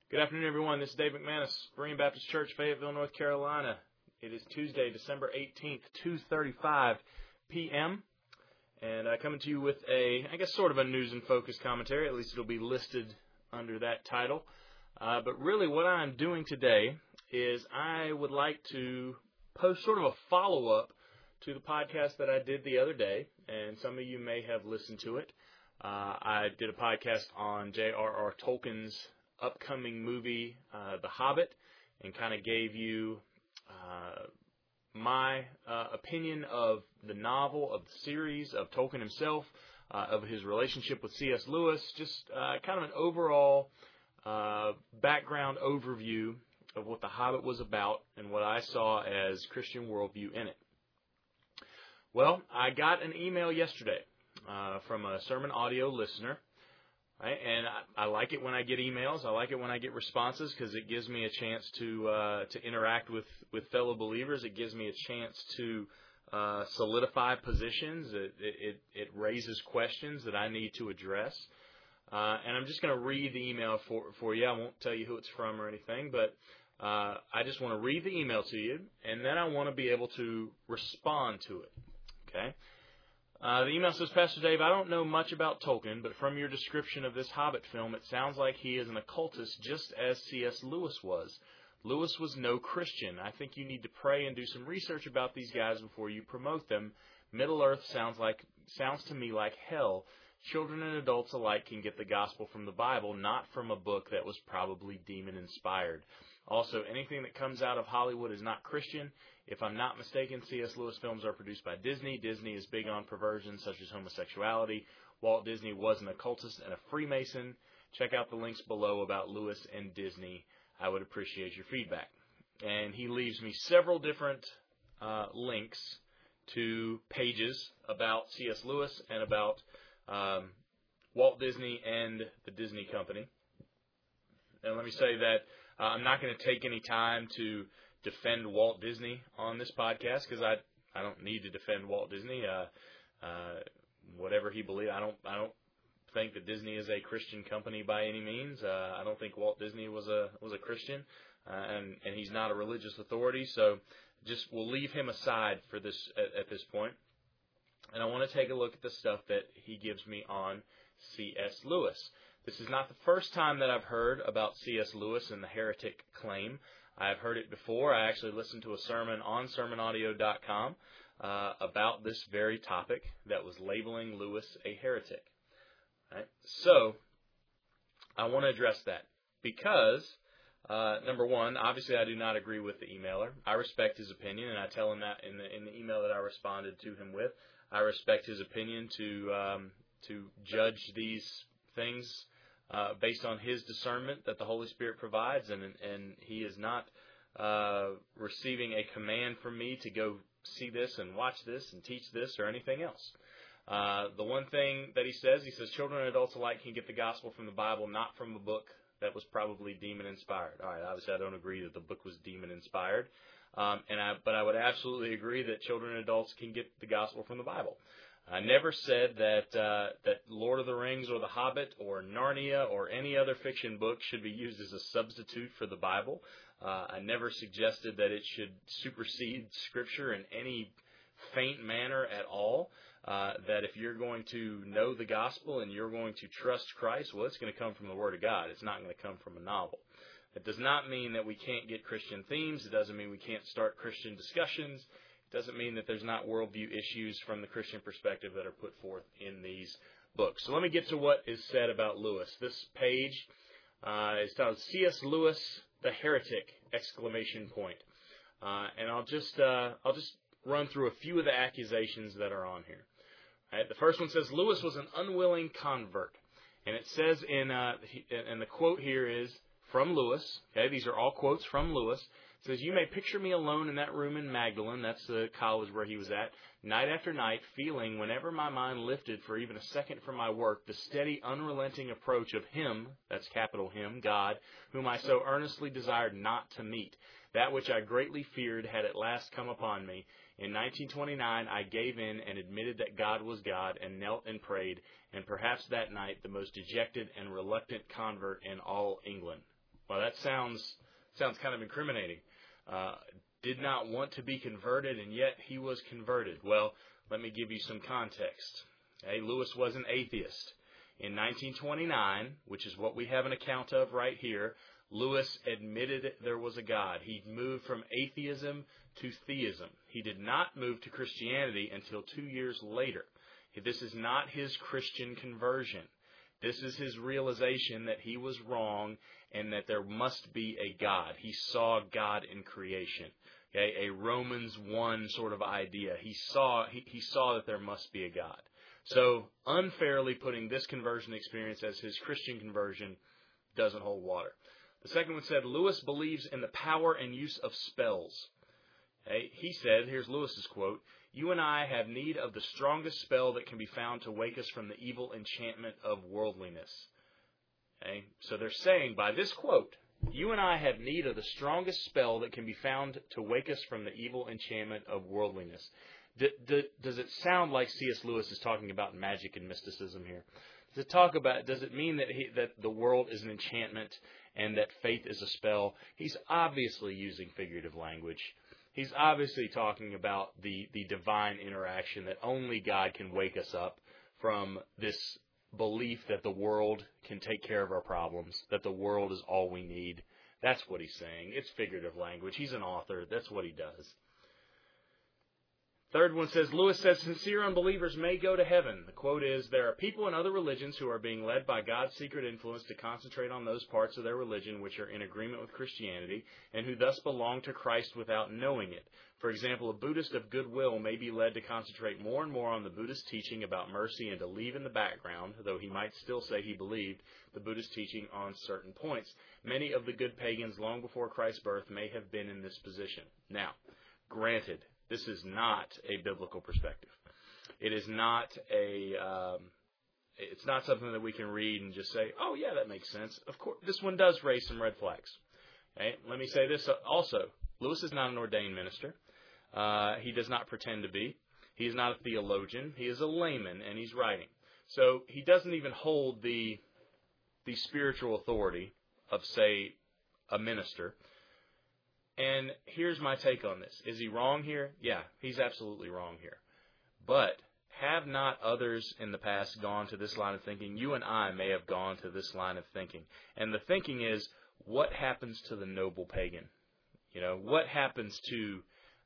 Good afternoon, everyone. This is Dave McManus, Berean Baptist Church, Fayetteville, North Carolina. It is Tuesday, December 18th, 2:35 p.m., and coming to you with sort of a news and focus commentary. At least it'll be listed under that title. But really what I'm doing today is I would like to post sort of a follow-up to the podcast that I did the other day, and some of you may have listened to it. I did a podcast on J.R.R. Tolkien's upcoming movie, The Hobbit, and kind of gave you my opinion of the novel, of the series, of Tolkien himself, of his relationship with C.S. Lewis, just kind of an overall background overview of what The Hobbit was about and what I saw as Christian worldview in it. Well, I got an email yesterday from a sermon audio listener. Right, and I like it when I get emails. I like it when I get responses because it gives me a chance to interact with fellow believers. It gives me a chance to solidify positions. It raises questions that I need to address. And I'm just going to read the email for you. I won't tell you who it's from or anything, but I just want to read the email to you, and then I want to be able to respond to it. Okay? The email says, Pastor Dave, I don't know much about Tolkien, but from your description of this Hobbit film, it sounds like he is an occultist just as C.S. Lewis was. Lewis was no Christian. I think you need to pray and do some research about these guys before you promote them. Middle-earth sounds to me like hell. Children and adults alike can get the gospel from the Bible, not from a book that was probably demon-inspired. Also, anything that comes out of Hollywood is not Christian. If I'm not mistaken, C.S. Lewis films are produced by Disney. Disney is big on perversions such as homosexuality. Walt Disney was an occultist and a Freemason. Check out the links below about Lewis and Disney. I would appreciate your feedback. And he leaves me several different links to pages about C.S. Lewis and about Walt Disney and the Disney Company. And let me say that I'm not going to take any time to defend Walt Disney on this podcast because I don't need to defend Walt Disney. Whatever he believes, I don't think that Disney is a Christian company by any means. I don't think Walt Disney was a Christian, and he's not a religious authority. So just we'll leave him aside for this at this point. And I want to take a look at the stuff that he gives me on C.S. Lewis. This is not the first time that I've heard about C.S. Lewis and the heretic claim. I've heard it before. I actually listened to a sermon on sermonaudio.com about this very topic that was labeling Lewis a heretic. Right? So, I want to address that because, number one, obviously I do not agree with the emailer. I respect his opinion, and I tell him that in the email that I responded to him with. I respect his opinion to judge these things based on his discernment that the Holy Spirit provides, and he is not receiving a command from me to go see this and watch this and teach this or anything else. The one thing that he says children and adults alike can get the gospel from the Bible, not from a book that was probably demon-inspired. All right, obviously I don't agree that the book was demon-inspired, but I would absolutely agree that children and adults can get the gospel from the Bible. I never said that Lord of the Rings or The Hobbit or Narnia or any other fiction book should be used as a substitute for the Bible. I never suggested that it should supersede Scripture in any faint manner at all. That if you're going to know the gospel and you're going to trust Christ, well, it's going to come from the Word of God. It's not going to come from a novel. It does not mean that we can't get Christian themes. It doesn't mean we can't start Christian discussions. Doesn't mean that there's not worldview issues from the Christian perspective that are put forth in these books. So let me get to what is said about Lewis. This page is titled C.S. Lewis, the Heretic! And I'll just run through a few of the accusations that are on here. All right, the first one says Lewis was an unwilling convert, and it says and the quote here is from Lewis. Okay, these are all quotes from Lewis. It says, you may picture me alone in that room in Magdalen, that's the college where he was at, night after night, feeling, whenever my mind lifted for even a second from my work, the steady, unrelenting approach of Him, that's capital Him, God, whom I so earnestly desired not to meet. That which I greatly feared had at last come upon me. In 1929, I gave in and admitted that God was God and knelt and prayed, and perhaps that night the most dejected and reluctant convert in all England. Well, that sounds kind of incriminating. Did not want to be converted, and yet he was converted. Well, let me give you some context. Okay, Lewis was an atheist. In 1929, which is what we have an account of right here, Lewis admitted there was a God. He moved from atheism to theism. He did not move to Christianity until 2 years later. This is not his Christian conversion. This is his realization that he was wrong and that there must be a God. He saw God in creation. Okay, a Romans 1 sort of idea. He saw that there must be a God. So unfairly putting this conversion experience as his Christian conversion doesn't hold water. The second one said, Lewis believes in the power and use of spells. Okay, he said, here's Lewis's quote, "You and I have need of the strongest spell that can be found to wake us from the evil enchantment of worldliness." Okay, so they're saying by this quote, you and I have need of the strongest spell that can be found to wake us from the evil enchantment of worldliness. Does it sound like C.S. Lewis is talking about magic and mysticism here? Does it mean that the world is an enchantment and that faith is a spell? He's obviously using figurative language. He's obviously talking about the divine interaction, that only God can wake us up from this belief that the world can take care of our problems, that the world is all we need. That's what he's saying. It's figurative language. He's an author. That's what he does. Third one says, Lewis says, sincere unbelievers may go to heaven. The quote is, there are people in other religions who are being led by God's secret influence to concentrate on those parts of their religion which are in agreement with Christianity, and who thus belong to Christ without knowing it. For example, a Buddhist of goodwill may be led to concentrate more and more on the Buddhist teaching about mercy and to leave in the background, though he might still say he believed, the Buddhist teaching on certain points. Many of the good pagans long before Christ's birth may have been in this position. Now, granted, this is not a biblical perspective. It is not it's not something that we can read and just say, oh yeah, that makes sense. Of course, this one does raise some red flags. Okay? Let me say this also. Lewis is not an ordained minister. He does not pretend to be. He is not a theologian. He is a layman, and he's writing. So he doesn't even hold the spiritual authority of, say, a minister. And here's my take on this. Is he wrong here? Yeah, he's absolutely wrong here. But have not others in the past gone to this line of thinking? You and I may have gone to this line of thinking. And the thinking is, what happens to the noble pagan? You know, what happens to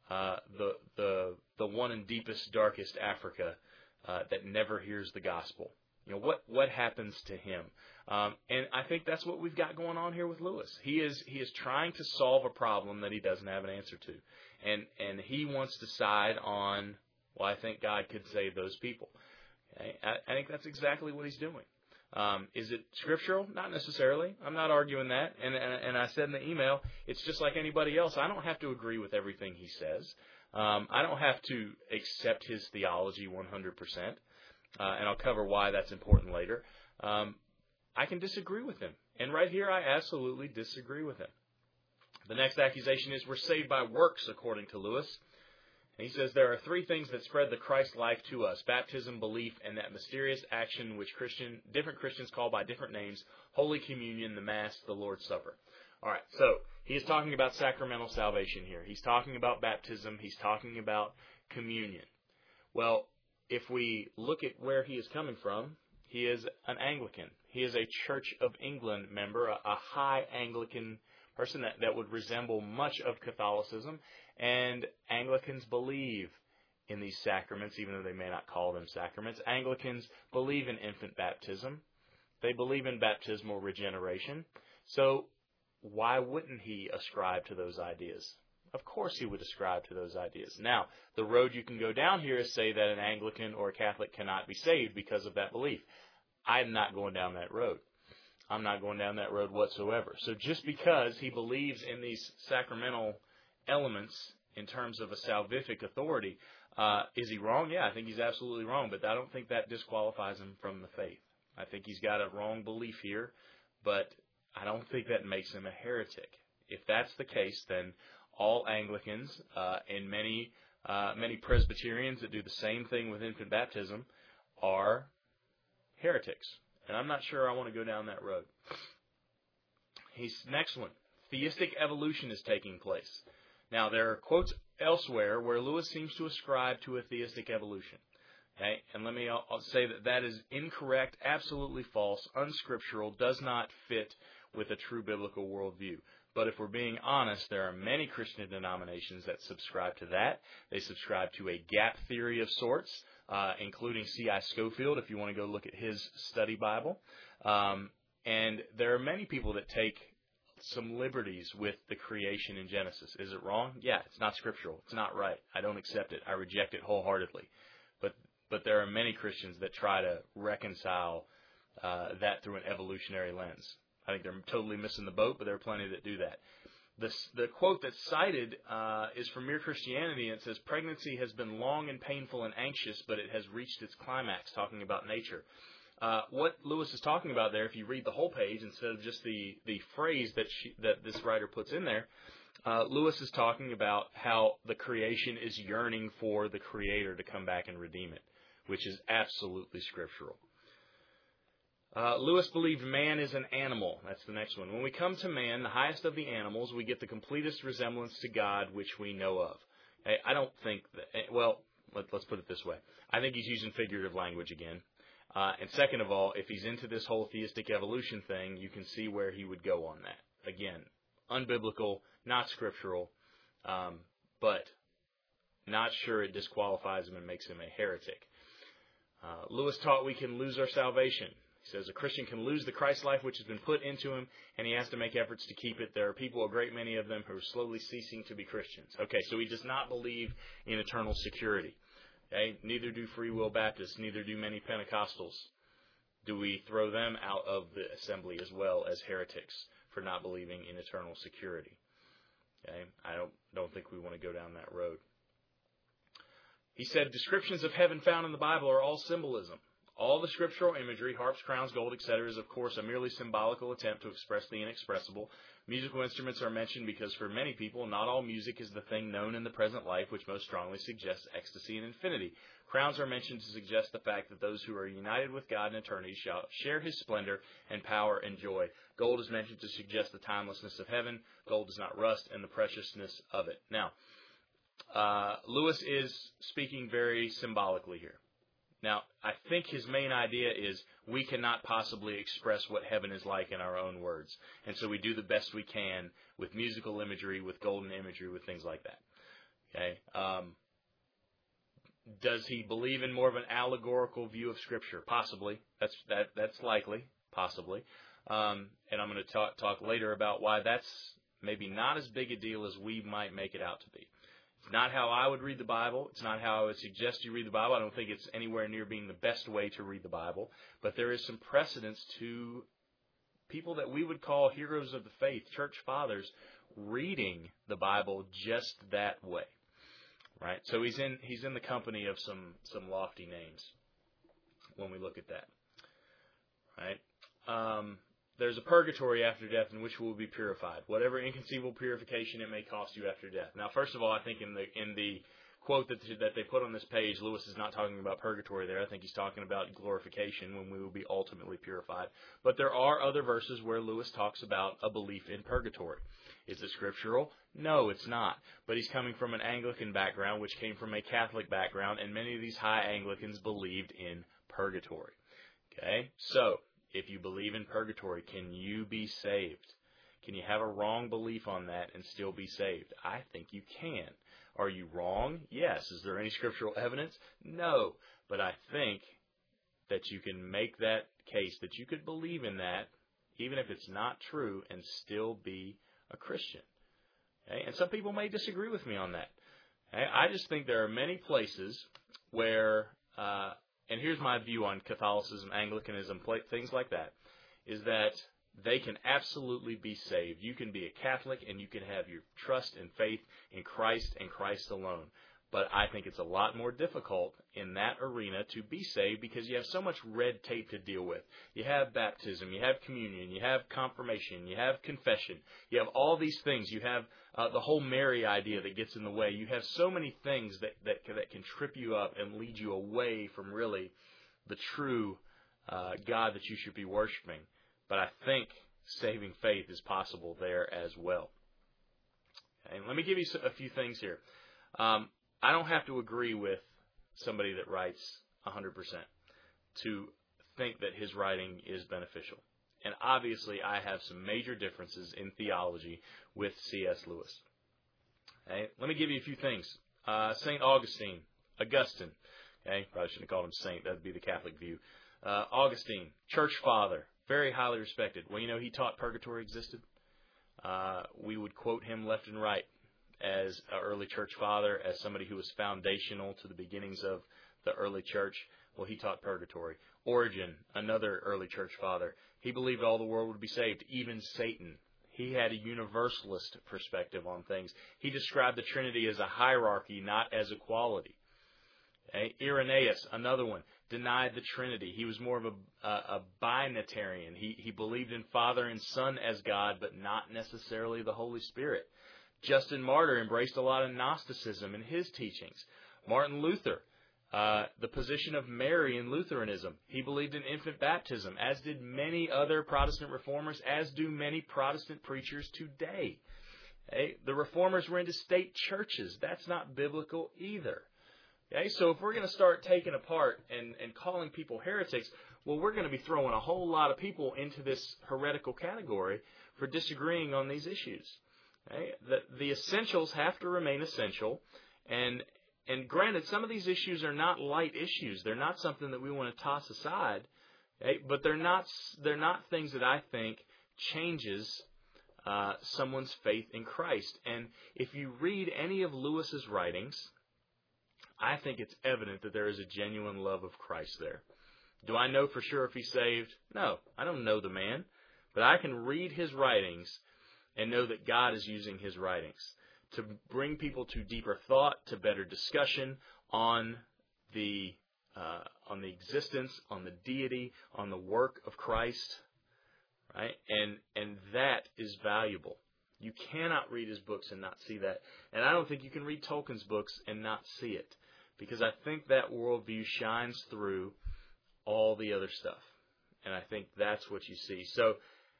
the one in deepest, darkest Africa that never hears the gospel? You know, what happens to him? And I think that's what we've got going on here with Lewis. He is trying to solve a problem that he doesn't have an answer to. And he wants to side on, well, I think God could save those people. Okay? I think that's exactly what he's doing. Is it scriptural? Not necessarily. I'm not arguing that. And I said in the email, it's just like anybody else. I don't have to agree with everything he says. I don't have to accept his theology 100%. And I'll cover why that's important later. I can disagree with him. And right here, I absolutely disagree with him. The next accusation is we're saved by works, according to Lewis. And he says there are three things that spread the Christ life to us: baptism, belief, and that mysterious action which different Christians call by different names: Holy Communion, the Mass, the Lord's Supper. All right, so he is talking about sacramental salvation here. He's talking about baptism. He's talking about communion. Well, if we look at where he is coming from, he is an Anglican. He is a Church of England member, a high Anglican person that would resemble much of Catholicism. And Anglicans believe in these sacraments, even though they may not call them sacraments. Anglicans believe in infant baptism. They believe in baptismal regeneration. So why wouldn't he ascribe to those ideas? Of course he would ascribe to those ideas. Now, the road you can go down here is say that an Anglican or a Catholic cannot be saved because of that belief. I'm not going down that road. I'm not going down that road whatsoever. So just because he believes in these sacramental elements in terms of a salvific authority, is he wrong? Yeah, I think he's absolutely wrong, but I don't think that disqualifies him from the faith. I think he's got a wrong belief here, but I don't think that makes him a heretic. If that's the case, then all Anglicans and many Presbyterians that do the same thing with infant baptism are heretics. And I'm not sure I want to go down that road. Next one. Theistic evolution is taking place. Now, there are quotes elsewhere where Lewis seems to ascribe to a theistic evolution. Okay? And let me I'll say that is incorrect, absolutely false, unscriptural, does not fit with a true biblical worldview. But if we're being honest, there are many Christian denominations that subscribe to that. They subscribe to a gap theory of sorts, including C.I. Scofield, if you want to go look at his study Bible. And there are many people that take some liberties with the creation in Genesis. Is it wrong? Yeah, it's not scriptural. It's not right. I don't accept it. I reject it wholeheartedly. But there are many Christians that try to reconcile that through an evolutionary lens. I think they're totally missing the boat, but there are plenty that do that. The quote that's cited is from Mere Christianity, and it says, "Pregnancy has been long and painful and anxious, but it has reached its climax," talking about nature. What Lewis is talking about there, if you read the whole page instead of just the phrase that this writer puts in there, Lewis is talking about how the creation is yearning for the Creator to come back and redeem it, which is absolutely scriptural. Lewis believed man is an animal. That's the next one. When we come to man, the highest of the animals, we get the completest resemblance to God which we know of. I don't think that, well, let's put it this way. I think he's using figurative language again. And second of all, if he's into this whole theistic evolution thing, you can see where he would go on that. Again, unbiblical, not scriptural, but not sure it disqualifies him and makes him a heretic. Lewis taught we can lose our salvation. He says a Christian can lose the Christ life which has been put into him, and he has to make efforts to keep it. There are people, a great many of them, who are slowly ceasing to be Christians. Okay, so he does not believe in eternal security. Okay, neither do Free Will Baptists, neither do many Pentecostals. Do we throw them out of the assembly as well as heretics for not believing in eternal security? Okay, I don't think we want to go down that road. He said descriptions of heaven found in the Bible are all symbolism. All the scriptural imagery, harps, crowns, gold, etc., is of course a merely symbolical attempt to express the inexpressible. Musical instruments are mentioned because for many people, not all music is the thing known in the present life, which most strongly suggests ecstasy and infinity. Crowns are mentioned to suggest the fact that those who are united with God in eternity shall share His splendor and power and joy. Gold is mentioned to suggest the timelessness of heaven. Gold does not rust, and the preciousness of it. Now, Lewis is speaking very symbolically here. Now, I think his main idea is we cannot possibly express what heaven is like in our own words. And so we do the best we can with musical imagery, with golden imagery, with things like that. Okay. Does he believe in more of an allegorical view of Scripture? Possibly. That's likely. Possibly. And I'm going to talk later about why that's maybe not as big a deal as we might make it out to be. It's not how I would read the Bible. It's not how I would suggest you read the Bible. I don't think it's anywhere near being the best way to read the Bible. But there is some precedence to people that we would call heroes of the faith, church fathers, reading the Bible just that way. Right? So he's in the company of some lofty names when we look at that. Right? There's a purgatory after death in which we will be purified. Whatever inconceivable purification it may cost you after death. Now, first of all, I think in the quote that they put on this page, Lewis is not talking about purgatory there. I think he's talking about glorification when we will be ultimately purified. But there are other verses where Lewis talks about a belief in purgatory. Is it scriptural? No, it's not. But he's coming from an Anglican background, which came from a Catholic background, and many of these high Anglicans believed in purgatory. Okay? So, if you believe in purgatory, can you be saved? Can you have a wrong belief on that and still be saved? I think you can. Are you wrong? Yes. Is there any scriptural evidence? No. But I think that you can make that case that you could believe in that, even if it's not true, and still be a Christian. Okay? And some people may disagree with me on that. Okay? I just think there are many places where... and here's my view on Catholicism, Anglicanism, things like that, is that they can absolutely be saved. You can be a Catholic and you can have your trust and faith in Christ and Christ alone. But I think it's a lot more difficult in that arena to be saved because you have so much red tape to deal with. You have baptism, you have communion, you have confirmation, you have confession. You have all these things. You have the whole Mary idea that gets in the way. You have so many things that can trip you up and lead you away from really the true God that you should be worshiping. But I think saving faith is possible there as well. And let me give you a few things here. I don't have to agree with somebody that writes 100% to think that his writing is beneficial. And obviously, I have some major differences in theology with C.S. Lewis. Okay? Let me give you a few things. St. Augustine. Okay? Probably shouldn't have called him saint. That would be the Catholic view. Augustine, church father, very highly respected. Well, he taught purgatory existed. We would quote him left and right as an early church father, as somebody who was foundational to the beginnings of the early church. Well, he taught purgatory. Origen, another early church father, he believed all the world would be saved, even Satan. He had a universalist perspective on things. He described the Trinity as a hierarchy, not as equality. Okay? Irenaeus, another one, denied the Trinity. He was more of a binitarian. He believed in Father and Son as God, but not necessarily the Holy Spirit. Justin Martyr embraced a lot of Gnosticism in his teachings. Martin Luther, the position of Mary in Lutheranism. He believed in infant baptism, as did many other Protestant reformers, as do many Protestant preachers today. Okay? The reformers were into state churches. That's not biblical either. Okay? So if we're going to start taking apart and calling people heretics, well, we're going to be throwing a whole lot of people into this heretical category for disagreeing on these issues. Okay? The essentials have to remain essential, and granted, some of these issues are not light issues. They're not something that we want to toss aside, okay? But they're not things that I think changes someone's faith in Christ. And if you read any of Lewis's writings, I think it's evident that there is a genuine love of Christ there. Do I know for sure if he's saved? No, I don't know the man. But I can read his writings and know that God is using his writings to bring people to deeper thought, to better discussion on the existence, on the deity, on the work of Christ, right? And that is valuable. You cannot read his books and not see that. And I don't think you can read Tolkien's books and not see it, because I think that worldview shines through all the other stuff. And I think that's what you see. So,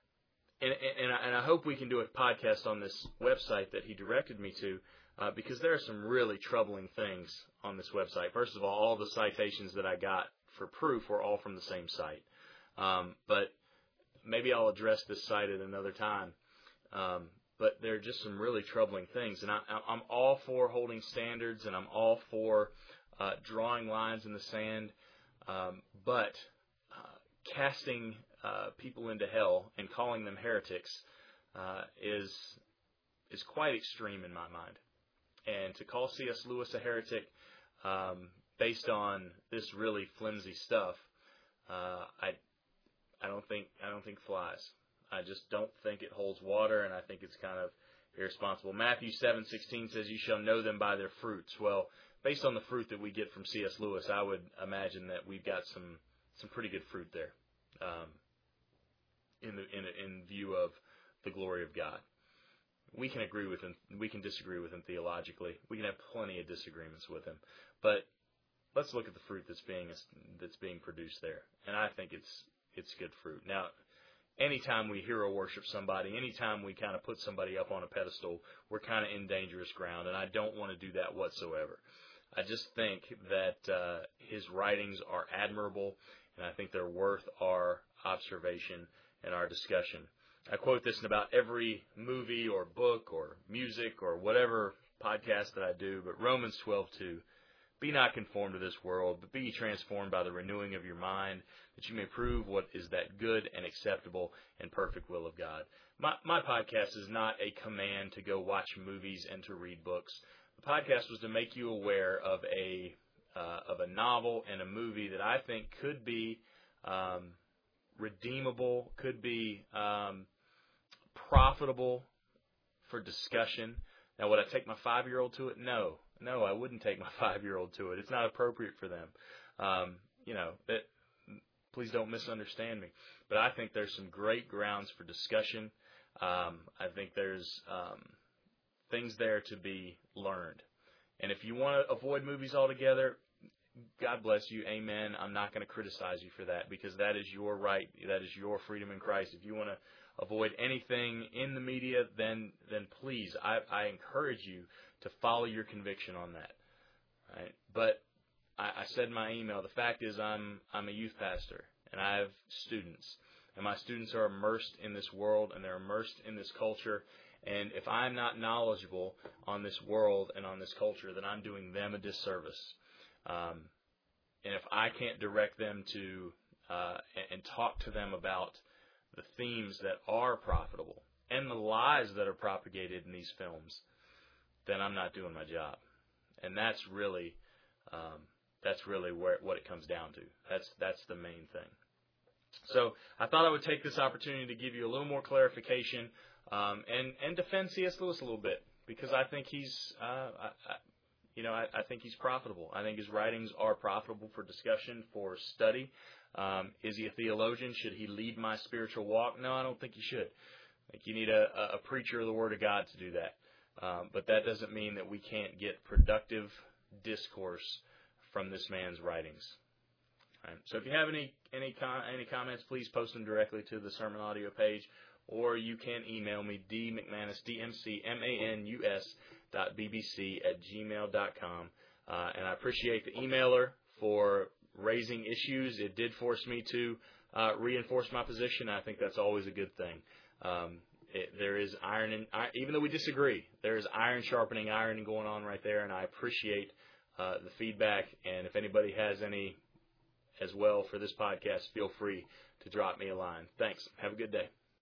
and I hope we can do a podcast on this website that he directed me to, because there are some really troubling things on this website. First of all the citations that I got for proof were all from the same site. But maybe I'll address this site at another time. But there are just some really troubling things. And I'm all for holding standards, and I'm all for drawing lines in the sand. But casting people into hell and calling them heretics is quite extreme in my mind. And to call C.S. Lewis a heretic based on this really flimsy stuff, I don't think flies. I just don't think it holds water, and I think it's kind of irresponsible. Matthew 7:16 says, "You shall know them by their fruits." Well, based on the fruit that we get from C.S. Lewis, I would imagine that we've got some pretty good fruit there. In view of the glory of God. We can agree with him. We can disagree with him theologically. We can have plenty of disagreements with him. But let's look at the fruit that's being produced there. And I think it's good fruit. Now, anytime we hero worship somebody, anytime we kind of put somebody up on a pedestal, we're kind of in dangerous ground, and I don't want to do that whatsoever. I just think that his writings are admirable, and I think they're worth our observation and our discussion. I quote this in about every movie or book or music or whatever podcast that I do, but Romans 12:2, "Be not conformed to this world, but be ye transformed by the renewing of your mind, that you may prove what is that good and acceptable and perfect will of God." My podcast is not a command to go watch movies and to read books. The podcast was to make you aware of a novel and a movie that I think could be redeemable, could be profitable for discussion. Now, would I take my 5-year-old to it? No, I wouldn't take my 5-year-old to it. It's not appropriate for them. Please don't misunderstand me. But I think there's some great grounds for discussion. I think there's things there to be learned. And if you want to avoid movies altogether, God bless you. Amen. I'm not going to criticize you for that, because that is your right. That is your freedom in Christ. If you want to avoid anything in the media, then please, I encourage you to follow your conviction on that. Right? But I said in my email, the fact is I'm a youth pastor, and I have students. And my students are immersed in this world, and they're immersed in this culture. And if I'm not knowledgeable on this world and on this culture, then I'm doing them a disservice. And if I can't direct them to and talk to them about the themes that are profitable and the lies that are propagated in these films, then I'm not doing my job. And that's really what it comes down to. That's the main thing. So I thought I would take this opportunity to give you a little more clarification and defend C.S. Lewis a little bit, because I think he's I think he's profitable. I think his writings are profitable for discussion, for study. Is he a theologian? Should he lead my spiritual walk? No, I don't think he should. I think you need a preacher of the Word of God to do that. But that doesn't mean that we can't get productive discourse from this man's writings. All right. So if you have any comments, please post them directly to the sermon audio page, or you can email me, dmcmanus, dmcmanus.bbc@gmail.com. And I appreciate the emailer for raising issues. It did force me to reinforce my position. I think that's always a good thing. There is iron, even though we disagree, there is iron sharpening iron going on right there, and I appreciate the feedback. And if anybody has any as well for this podcast, feel free to drop me a line. Thanks. Have a good day.